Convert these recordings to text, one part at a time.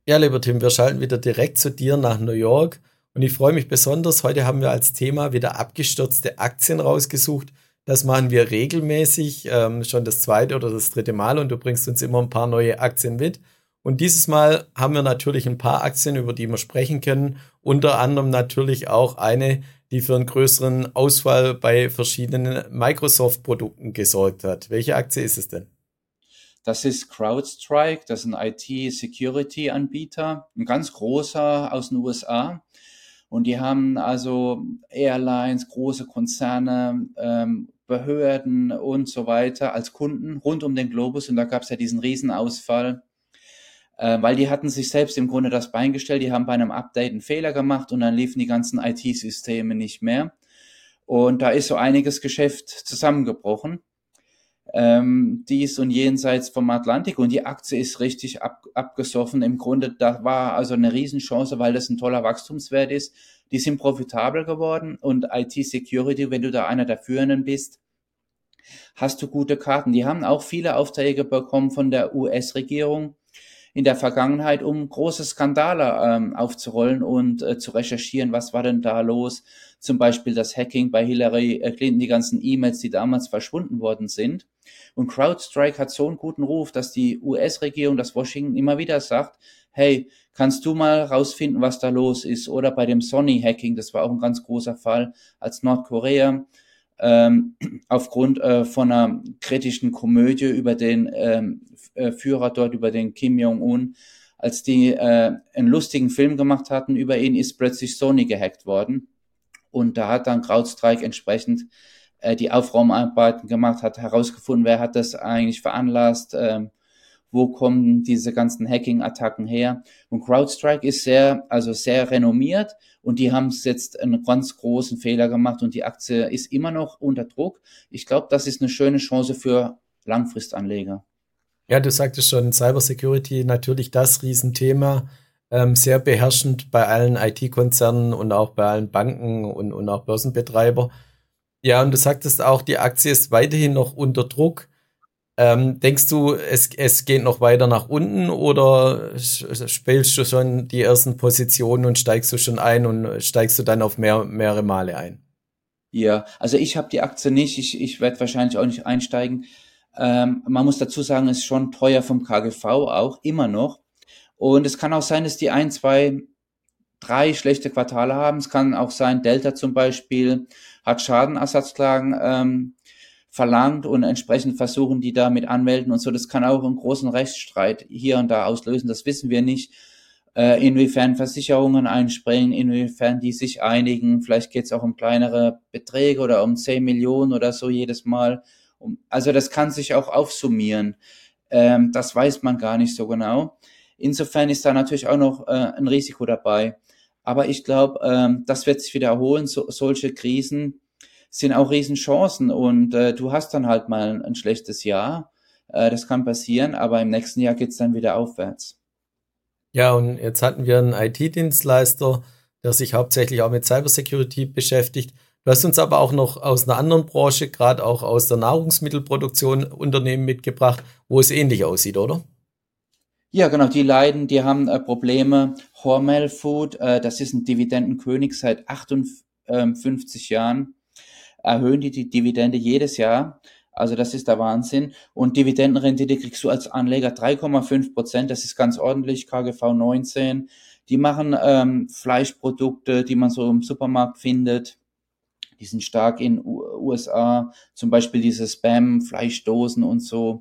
Ja, lieber Tim, wir schalten wieder direkt zu dir nach New York und ich freue mich besonders. Heute haben wir als Thema wieder abgestürzte Aktien rausgesucht. Das machen wir regelmäßig, schon das zweite oder das dritte Mal und du bringst uns immer ein paar neue Aktien mit. Und dieses Mal haben wir natürlich ein paar Aktien, über die wir sprechen können. Unter anderem natürlich auch eine, die für einen größeren Auswahl bei verschiedenen Microsoft-Produkten gesorgt hat. Welche Aktie ist es denn? Das ist CrowdStrike, das ist ein IT-Security-Anbieter, ein ganz großer aus den USA. Und die haben also Airlines, große Konzerne, Behörden und so weiter als Kunden rund um den Globus. Und da gab es ja diesen Riesenausfall, weil die hatten sich selbst im Grunde das Bein gestellt. Die haben bei einem Update einen Fehler gemacht und dann liefen die ganzen IT-Systeme nicht mehr. Und da ist so einiges Geschäft zusammengebrochen, dies und jenseits vom Atlantik, und die Aktie ist richtig abgesoffen. Im Grunde, da war also eine Riesenchance, weil das ein toller Wachstumswert ist. Die sind profitabel geworden, und IT-Security, wenn du da einer der Führenden bist, hast du gute Karten. Die haben auch viele Aufträge bekommen von der US-Regierung in der Vergangenheit, um große Skandale aufzurollen und zu recherchieren, was war denn da los. Zum Beispiel das Hacking bei Hillary Clinton, die ganzen E-Mails, die damals verschwunden worden sind. Und CrowdStrike hat so einen guten Ruf, dass die US-Regierung, das Washington immer wieder sagt, hey, kannst du mal rausfinden, was da los ist? Oder bei dem Sony-Hacking, das war auch ein ganz großer Fall, als Nordkorea ähm, aufgrund von einer kritischen Komödie über den Führer dort, über den Kim Jong-un, als die einen lustigen Film gemacht hatten über ihn, ist plötzlich Sony gehackt worden. Und da hat dann CrowdStrike entsprechend die Aufräumarbeiten gemacht, hat herausgefunden, wer hat das eigentlich veranlasst, wo kommen diese ganzen Hacking-Attacken her. Und CrowdStrike ist also sehr renommiert, und die haben es jetzt einen ganz großen Fehler gemacht, und die Aktie ist immer noch unter Druck. Ich glaube, das ist eine schöne Chance für Langfristanleger. Ja, du sagtest schon, Cybersecurity natürlich das Riesenthema, sehr beherrschend bei allen IT-Konzernen und auch bei allen Banken und auch Börsenbetreiber. Ja, und du sagtest auch, die Aktie ist weiterhin noch unter Druck. Denkst du, es geht noch weiter nach unten oder spielst du schon die ersten Positionen und steigst du schon ein und steigst du dann auf mehrere Male ein? Ja, also ich habe die Aktie nicht, ich werde wahrscheinlich auch nicht einsteigen. Man muss dazu sagen, es ist schon teuer vom KGV auch, immer noch. Und es kann auch sein, dass die ein, zwei, drei schlechte Quartale haben. Es kann auch sein, Delta zum Beispiel hat Schadenersatzklagen verlangt, und entsprechend versuchen die da mit Anwälten und so. Das kann auch einen großen Rechtsstreit hier und da auslösen. Das wissen wir nicht, inwiefern Versicherungen einspringen, inwiefern die sich einigen. Vielleicht geht es auch um kleinere Beträge oder um 10 Millionen oder so jedes Mal. Also das kann sich auch aufsummieren. Das weiß man gar nicht so genau. Insofern ist da natürlich auch noch ein Risiko dabei. Aber ich glaube, das wird sich wiederholen. Solche Krisen sind auch Riesenchancen, und du hast dann halt mal ein schlechtes Jahr. Das kann passieren, aber im nächsten Jahr geht's dann wieder aufwärts. Ja, und jetzt hatten wir einen IT-Dienstleister, der sich hauptsächlich auch mit Cybersecurity beschäftigt. Du hast uns aber auch noch aus einer anderen Branche, gerade auch aus der Nahrungsmittelproduktion, Unternehmen mitgebracht, wo es ähnlich aussieht, oder? Ja, genau, die haben Probleme. Hormel Food, das ist ein Dividendenkönig seit 58 Jahren. Erhöhen die Dividende jedes Jahr. Also das ist der Wahnsinn. Und Dividendenrendite kriegst du als Anleger 3,5%. Das ist ganz ordentlich. KGV 19. Die machen Fleischprodukte, die man so im Supermarkt findet. Die sind stark in USA. Zum Beispiel diese Spam-Fleischdosen und so.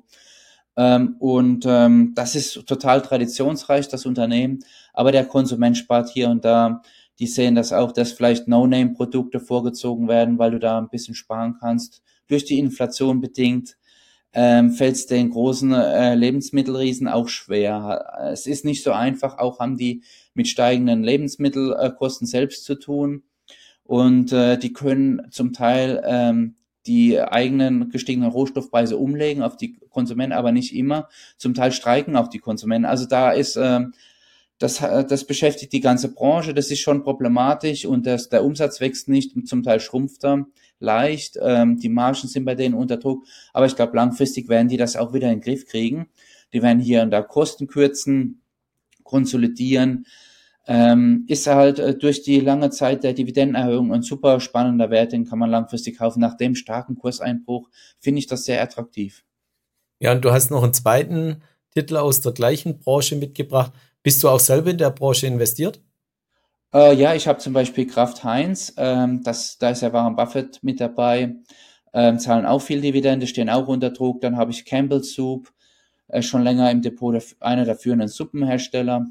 Das ist total traditionsreich, das Unternehmen. Aber der Konsument spart hier und da. Die sehen das auch, dass vielleicht No-Name-Produkte vorgezogen werden, weil du da ein bisschen sparen kannst. Durch die Inflation bedingt fällt es den großen Lebensmittelriesen auch schwer. Es ist nicht so einfach. Auch haben die mit steigenden Lebensmittelkosten selbst zu tun. Und die können zum Teil die eigenen gestiegenen Rohstoffpreise umlegen auf die Konsumenten, aber nicht immer. Zum Teil streiken auch die Konsumenten. Also da ist das beschäftigt die ganze Branche. Das ist schon problematisch, und der Umsatz wächst nicht, zum Teil schrumpft er leicht. Die Margen sind bei denen unter Druck. Aber ich glaube, langfristig werden die das auch wieder in den Griff kriegen. Die werden hier und da Kosten kürzen, konsolidieren, ist halt durch die lange Zeit der Dividendenerhöhung ein super spannender Wert, den kann man langfristig kaufen. Nach dem starken Kurseinbruch finde ich das sehr attraktiv. Ja, und du hast noch einen zweiten Titel aus der gleichen Branche mitgebracht. Bist du auch selber in der Branche investiert? Ja, ich habe zum Beispiel Kraft Heinz, da ist ja Warren Buffett mit dabei, zahlen auch viel Dividende, stehen auch unter Druck. Dann habe ich Campbell Soup, schon länger im Depot, einer der führenden Suppenhersteller.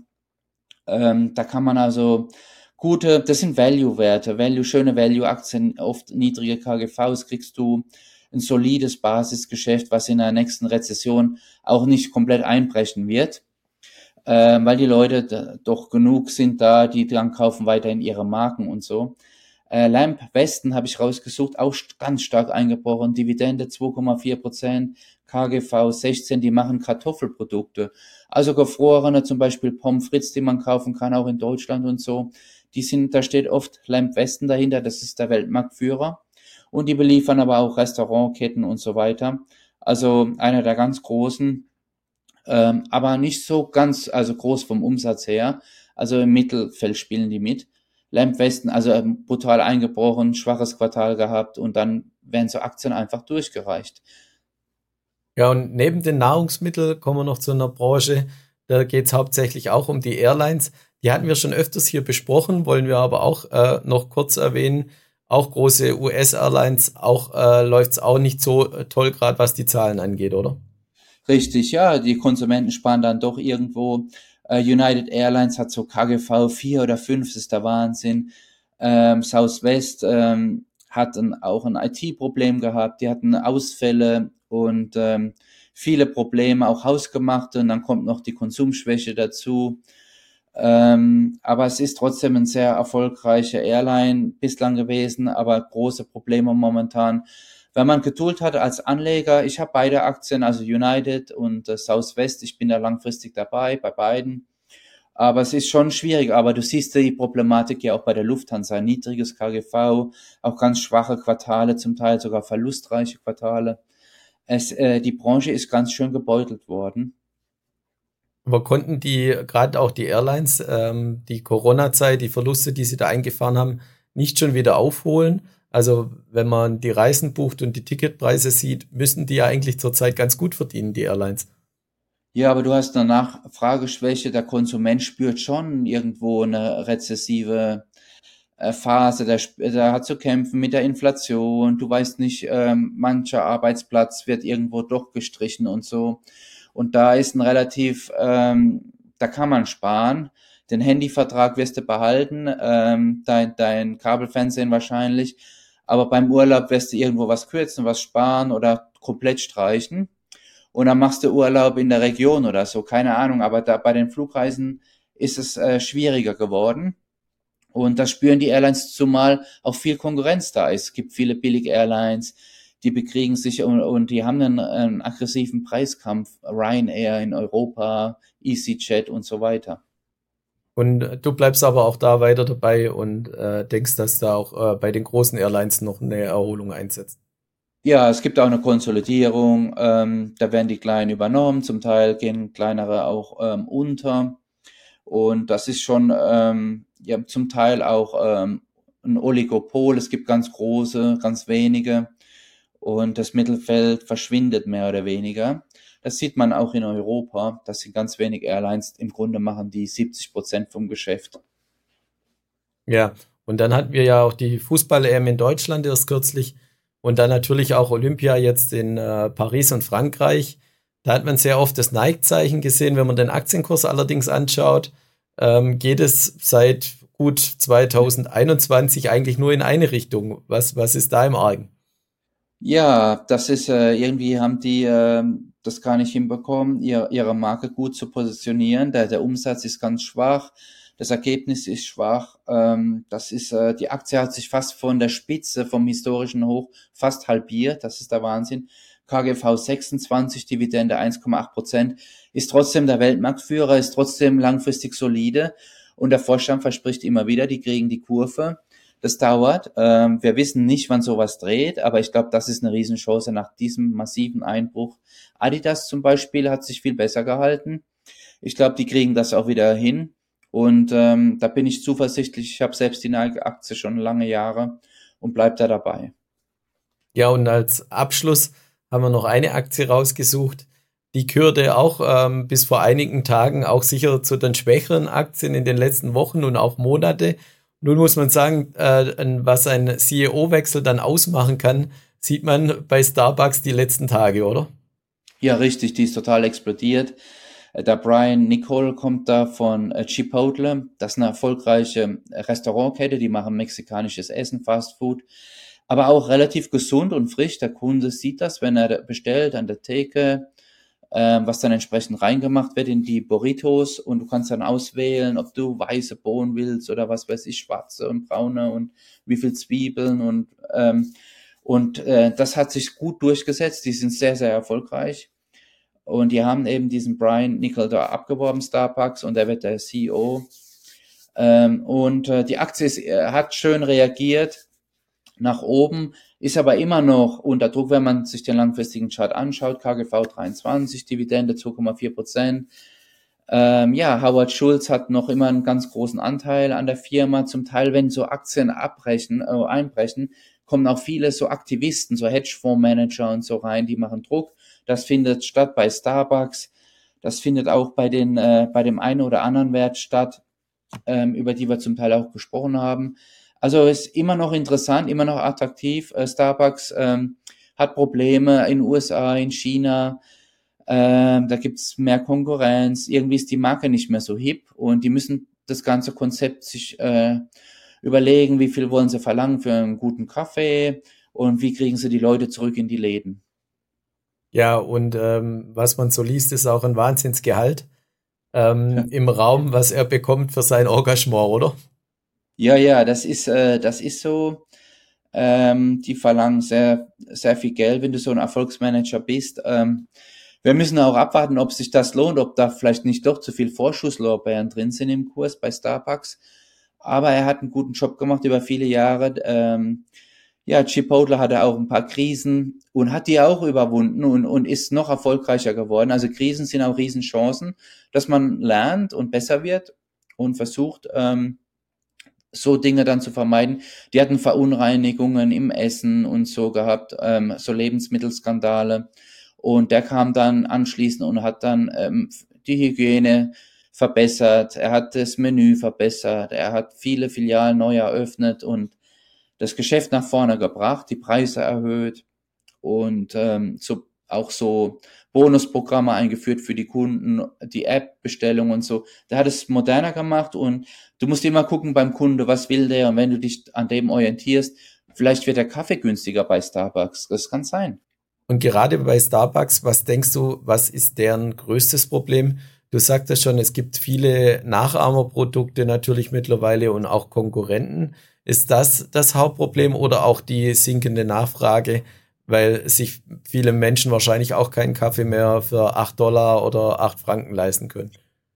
Da kann man also das sind Value-Werte, schöne Value-Aktien, oft niedrige KGVs, kriegst du ein solides Basisgeschäft, was in der nächsten Rezession auch nicht komplett einbrechen wird, weil die Leute doch genug sind da, die dann kaufen weiterhin ihre Marken und so. Lamp Weston habe ich rausgesucht, auch ganz stark eingebrochen, Dividende 2,4%, KGV 16, die machen Kartoffelprodukte. Also gefrorene, zum Beispiel Pommes frites, die man kaufen kann, auch in Deutschland und so. Da steht oft Lamp Weston dahinter, das ist der Weltmarktführer. Und die beliefern aber auch Restaurantketten und so weiter. Also einer der ganz großen, aber nicht so ganz, also groß vom Umsatz her. Also im Mittelfeld spielen die mit. Lamp Weston, also brutal eingebrochen, schwaches Quartal gehabt und dann werden so Aktien einfach durchgereicht. Ja, und neben den Nahrungsmitteln kommen wir noch zu einer Branche, da geht es hauptsächlich auch um die Airlines. Die hatten wir schon öfters hier besprochen, wollen wir aber auch noch kurz erwähnen. Auch große US-Airlines, auch läuft es auch nicht so toll, gerade was die Zahlen angeht, oder? Richtig, ja, die Konsumenten sparen dann doch irgendwo. United Airlines hat so KGV 4 oder 5, das ist der Wahnsinn. Southwest hat auch ein IT-Problem gehabt, die hatten Ausfälle und viele Probleme, auch hausgemachte, und dann kommt noch die Konsumschwäche dazu. Aber es ist trotzdem ein sehr erfolgreicher Airline bislang gewesen, aber große Probleme momentan. Wenn man Geduld hat als Anleger, ich habe beide Aktien, also United und Southwest, ich bin da langfristig dabei, bei beiden. Aber es ist schon schwierig, aber du siehst die Problematik ja auch bei der Lufthansa. Niedriges KGV, auch ganz schwache Quartale, zum Teil sogar verlustreiche Quartale. Die Branche ist ganz schön gebeutelt worden. Aber konnten die, gerade auch die Airlines, die Corona-Zeit, die Verluste, die sie da eingefahren haben, nicht schon wieder aufholen? Also wenn man die Reisen bucht und die Ticketpreise sieht, müssen die ja eigentlich zurzeit ganz gut verdienen, die Airlines. Ja, aber du hast eine Nachfrageschwäche. Der Konsument spürt schon irgendwo eine rezessive Phase. Der hat zu kämpfen mit der Inflation. Du weißt nicht, mancher Arbeitsplatz wird irgendwo doch gestrichen und so. Und da ist da kann man sparen. Den Handyvertrag wirst du behalten, dein Kabelfernsehen wahrscheinlich. Aber beim Urlaub wirst du irgendwo was kürzen, was sparen oder komplett streichen. Und dann machst du Urlaub in der Region oder so, keine Ahnung. Aber da bei den Flugreisen ist es schwieriger geworden. Und das spüren die Airlines, zumal auch viel Konkurrenz da ist. Es gibt viele Billig-Airlines, die bekriegen sich und die haben einen aggressiven Preiskampf. Ryanair in Europa, EasyJet und so weiter. Und du bleibst aber auch da weiter dabei und denkst, dass da auch bei den großen Airlines noch eine Erholung einsetzt. Ja, es gibt auch eine Konsolidierung. Da werden die Kleinen übernommen. Zum Teil gehen kleinere auch unter. Und das ist schon ja zum Teil auch ein Oligopol. Es gibt ganz große, ganz wenige. Und das Mittelfeld verschwindet mehr oder weniger. Das sieht man auch in Europa. Das sind ganz wenig Airlines. Im Grunde machen die 70% vom Geschäft. Ja, und dann hatten wir ja auch die Fußball-EM in Deutschland erst kürzlich und dann natürlich auch Olympia jetzt in Paris und Frankreich. Da hat man sehr oft das Nike-Zeichen gesehen. Wenn man den Aktienkurs allerdings anschaut, geht es seit gut 2021 eigentlich nur in eine Richtung. Was ist da im Argen? Ja, das ist irgendwie haben die das gar nicht hinbekommen, ihre Marke gut zu positionieren. Der Umsatz ist ganz schwach, das Ergebnis ist schwach. Die Aktie hat sich fast von der Spitze vom historischen Hoch fast halbiert. Das ist der Wahnsinn. KGV 26, Dividende 1,8%, ist trotzdem der Weltmarktführer, ist trotzdem langfristig solide und der Vorstand verspricht immer wieder, die kriegen die Kurve. Das dauert. Wir wissen nicht, wann sowas dreht, aber ich glaube, das ist eine Riesenchance nach diesem massiven Einbruch. Adidas zum Beispiel hat sich viel besser gehalten, Ich glaube, die kriegen das auch wieder hin. Und da bin ich zuversichtlich. Ich habe selbst die Nike-Aktie schon lange Jahre und bleib da dabei. Ja, und als Abschluss haben wir noch eine Aktie rausgesucht. Die gehörte auch bis vor einigen Tagen auch sicher zu den schwächeren Aktien in den letzten Wochen und auch Monate. Nun muss man sagen, was ein CEO-Wechsel dann ausmachen kann, sieht man bei Starbucks die letzten Tage, oder? Ja, richtig, die ist total explodiert. Der Brian Nicole kommt da von Chipotle. Das ist eine erfolgreiche Restaurantkette, die machen mexikanisches Essen, Fast Food, aber auch relativ gesund und frisch. Der Kunde sieht das, wenn er bestellt an der Theke, was dann entsprechend reingemacht wird in die Burritos, und du kannst dann auswählen, ob du weiße Bohnen willst oder was weiß ich, schwarze und braune und wie viel Zwiebeln, und das hat sich gut durchgesetzt. Die sind sehr, sehr erfolgreich. Und die haben eben diesen Brian Nickel da abgeworben, Starbucks, und er wird der CEO. Die Aktie hat schön reagiert nach oben, ist aber immer noch unter Druck, wenn man sich den langfristigen Chart anschaut. KGV 23, Dividende 2,4%. Howard Schultz hat noch immer einen ganz großen Anteil an der Firma. Zum Teil, wenn so Aktien einbrechen, kommen auch viele so Aktivisten, so Hedgefondsmanager und so rein, die machen Druck. Das findet statt bei Starbucks. Das findet auch bei dem einen oder anderen Wert statt, über die wir zum Teil auch gesprochen haben. Also ist immer noch interessant, immer noch attraktiv. Starbucks hat Probleme in den USA, in China. Da gibt's mehr Konkurrenz. Irgendwie ist die Marke nicht mehr so hip, und die müssen das ganze Konzept sich überlegen, wie viel wollen sie verlangen für einen guten Kaffee und wie kriegen sie die Leute zurück in die Läden. Ja, und was man so liest, ist auch ein Wahnsinnsgehalt im Raum, was er bekommt für sein Engagement, oder? Ja, das ist so. Die verlangen sehr, sehr viel Geld, wenn du so ein Erfolgsmanager bist. Wir müssen auch abwarten, ob sich das lohnt, ob da vielleicht nicht doch zu viel Vorschusslorbeeren drin sind im Kurs bei Starbucks. Aber er hat einen guten Job gemacht über viele Jahre. Chipotle hatte auch ein paar Krisen und hat die auch überwunden und ist noch erfolgreicher geworden. Also Krisen sind auch Riesenchancen, dass man lernt und besser wird und versucht, so Dinge dann zu vermeiden. Die hatten Verunreinigungen im Essen und so gehabt, so Lebensmittelskandale. Und der kam dann anschließend und hat dann die Hygiene verbessert, er hat das Menü verbessert, er hat viele Filialen neu eröffnet und das Geschäft nach vorne gebracht, die Preise erhöht und auch so Bonusprogramme eingeführt für die Kunden, die App-Bestellung und so. Der hat es moderner gemacht, und du musst immer gucken beim Kunde, was will der, und wenn du dich an dem orientierst, vielleicht wird der Kaffee günstiger bei Starbucks. Das kann sein. Und gerade bei Starbucks, was denkst du, was ist deren größtes Problem? Du sagtest schon, es gibt viele Nachahmerprodukte natürlich mittlerweile und auch Konkurrenten. Ist das das Hauptproblem oder auch die sinkende Nachfrage, weil sich viele Menschen wahrscheinlich auch keinen Kaffee mehr für 8 Dollar oder 8 Franken leisten können?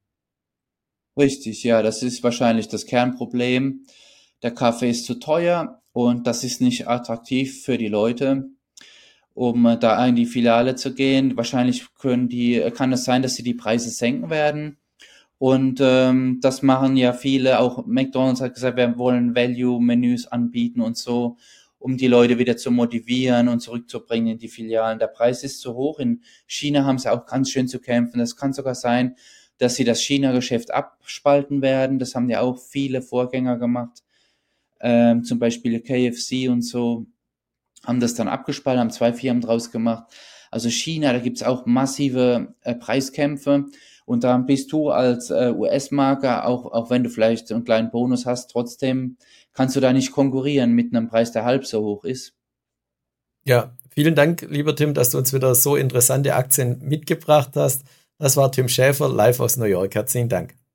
Richtig, ja, das ist wahrscheinlich das Kernproblem. Der Kaffee ist zu teuer und das ist nicht attraktiv für die Leute, um da in die Filiale zu gehen. Wahrscheinlich kann es sein, dass sie die Preise senken werden. Und das machen ja viele. Auch McDonald's hat gesagt, wir wollen Value-Menüs anbieten und so, um die Leute wieder zu motivieren und zurückzubringen in die Filialen. Der Preis ist zu hoch. In China haben sie auch ganz schön zu kämpfen. Es kann sogar sein, dass sie das China-Geschäft abspalten werden. Das haben ja auch viele Vorgänger gemacht, zum Beispiel KFC und so, haben das dann abgespalten, haben zwei Firmen draus gemacht. Also China, da gibt's auch massive Preiskämpfe, und da bist du als US-Marker, auch wenn du vielleicht einen kleinen Bonus hast, trotzdem kannst du da nicht konkurrieren mit einem Preis, der halb so hoch ist. Ja, vielen Dank, lieber Tim, dass du uns wieder so interessante Aktien mitgebracht hast. Das war Tim Schäfer live aus New York. Herzlichen Dank.